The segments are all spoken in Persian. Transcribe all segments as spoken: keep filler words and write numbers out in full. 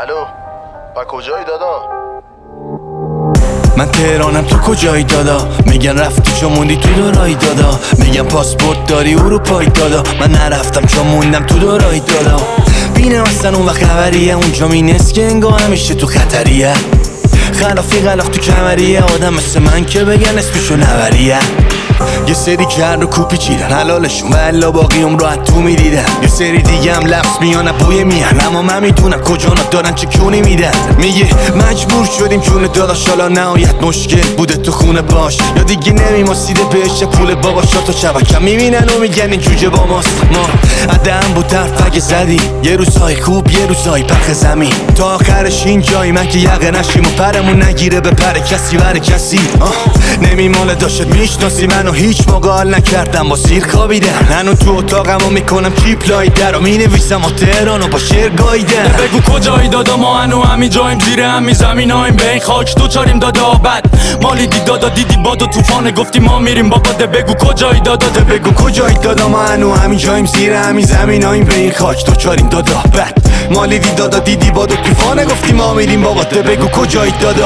الو با کجایی دادا؟ من تهرانم تو کجایی دادا؟ میگن رفتی چون موندی تو دورایی دادا. میگن پاسپورت داری اروپایی دادا. من نرفتم چون موندم تو دورایی دادا. بینم اصلا اون وقت خبریه اونجا مینست که انگاه همیشه تو خطریه. خلافی غلاف تو کمریه آدم مثل من که بگن اسمشو نوریه. یه سری کرد و کوپی چیدن حلالشون و الا باقی اون راحت تو میدیدن. یه سری دیگه هم لفظ میان بوی میهن اما من میدونم کجا دارن چه کونی میدن. میگه مجبور شدیم جون داداش حالا نهایت مشکل بوده تو خونه باش یا دیگه نمیماسیده بهش پول بابا شات و چبکم میبینن و میگن این جوجه با ماست. ما عدم بود طرف اگه زدی یه روزهای خوب یه روزهای پخ زمین تا آخرش این جایی من که یقه نشیم و پرمون نگیره به پر کسی بر کسی. نمیماله داشت میشناسی منو هیچ موقع حال نکردم با سیر خوابیدم. هنو تو اتاقمو میکنم کیپلای در و مینویسم و تهرانو با شعر گاییدم. بگو کجایی دادا ما هنو همین جاییم زیر همین زمینایم به این خاک تو چاریم دادا. بد مالی دی دادا دیدی باد و توفانه گفتی ما میریم بابا. ده بگو کجایی دادا ده بگو کجایی دادا ما هنو همین جاییم زیر همین زمینایم به این خاک تو چاریم دادا. بد مالی دی دادا دیدی باد و توفانه گفتی ما میریم بابا. ده بگو کجایی دادا.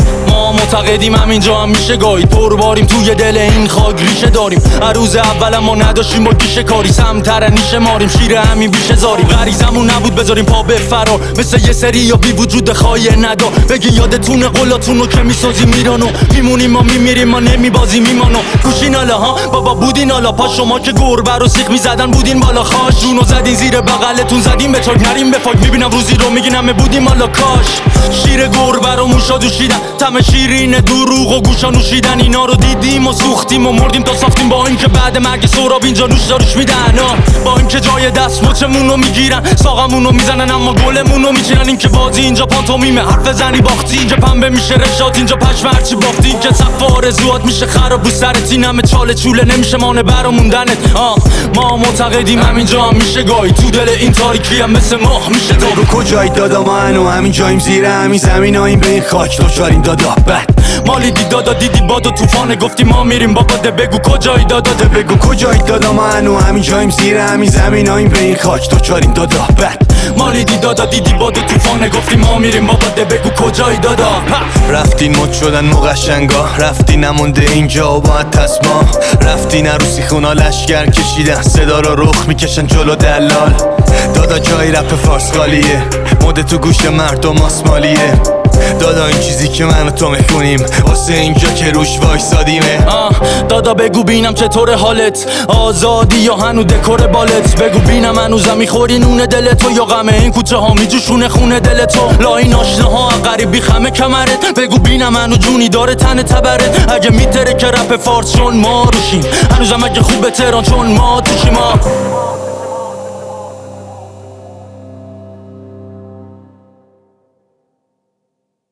ما معتقدیم همینجا هم میشه گاهید پر باریم توی دل این خاک ریشه داریم. عروض اولم ما نداشتیم با گیشه کاری سمتر نیشه ماریم شیر همین بیشه زاریم. غریزمون نبود بذاریم پا به فرار مثل یه سری یا بی وجود خواهی ندا. بگی یادتونه قولاتونو که میسازیم میرانو میمونیم ما میمیریم ما نمیبازیم میمانو. گوشین حالا ها بابا بودین حالا پا شما که گربه رو سیخ میزدن بودین بالا خاش جونو زدین زیر بغلتون زدیم به چاک نریم به فاک. میبینم روزی رو میگین همه بودیم حالا کاش شیر گربه رو موشا دوشیدن تم شیرین دروغ و گوشا نوشیدن. اینا رو دیدیم و سوختیم و مردیم تا ساختیم با اینکه بعد مرگ سهراب اینجا نوش داروش میدن. با اینکه جای دست مچمون رو میگیرن ساقمون رو میزنن اما گلمون رو میچینن. اینکه بازی اینجا پانتومیمه حرف زنی باختی اینجا پنبه میشه رشات اینجا پشم هرچی باختی. اینکه سقف آرزوات میشه خراب رو سرت این همه چاله چوله نمیشه مانه برا موندنت. آه ما معتقدیم همینجا هم میشه گاهی تو دل این تاریکی هم مثل ماه میشه تو. بگو کجایی دادا ما هنو همین جاییم زیر همین زمینایم به این خاک تو چاریم دادا. بد مالی دی دادا دیدی باد و توفانه گفتی ما میریم بابا. ده بگو کجایی دادا ده بگو کجایی دادا ما هنو همین جاییم زیر همین زمینایم به این خاک تو چاریم دادا. بد مالی دی دادا دیدی باد و توفانه گفتی ما میریم بابا. ده بگو کجایی دادا. رفتین مد شدن مقشنگا رفتی نمونده اینجا و باید تسما. رفتین عروسی خونا لشگر کشیدن صدا رو رخ میکشن جلو دلال. دادا جای رپ فارسقالیه مده تو گوش مردم آسمالیه. دادا این چیزی که من و تو میخونیم واسه اینجا که روش وایسادیمه. دادا بگو بینم چطور حالت آزادی یا هنو دکور بالت. بگو بینم هنوزم میخوری نون دل تو یا غمه این کوچه ها میجوشونه خونه دل تو. لا این آشناها غریبی خمه کمرت. بگو بینم هنو جونی داره تن تبرت. اگه میتره که رپ فارس چون ما روشیم هنوزم اگه خوبه تهران چون ما توشیم.